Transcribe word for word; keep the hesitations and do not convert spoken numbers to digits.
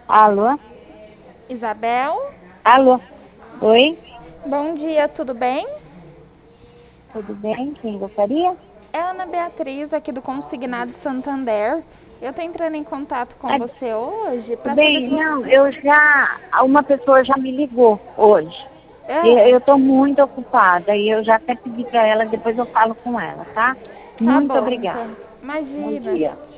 Alô? Isabel? Alô? Oi? Bom dia, tudo bem? Tudo bem? Quem gostaria? É a Ana Beatriz, aqui do Consignado Santander. Eu tô entrando em contato com Ah, você hoje tudo para saber bem? se Não, você... eu já... Uma pessoa já me ligou hoje. E É, eu estou muito ocupada e eu já até pedi para ela, depois eu falo com ela, tá? tá Muito bom, obrigada. então. Bom Imagina. dia.